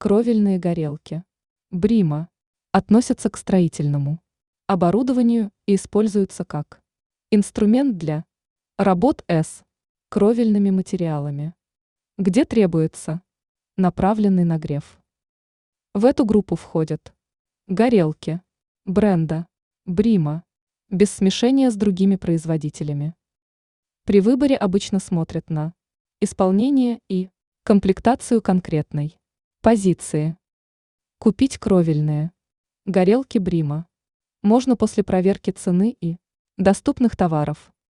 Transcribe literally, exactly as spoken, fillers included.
Кровельные горелки Брима относятся к строительному оборудованию и используются как инструмент для работ с кровельными материалами, где требуется направленный нагрев. В эту группу входят горелки бренда Брима без смешения с другими производителями. При выборе обычно смотрят на исполнение и комплектацию конкретной позиции. Купить кровельные горелки Брима можно после проверки цены и доступных товаров.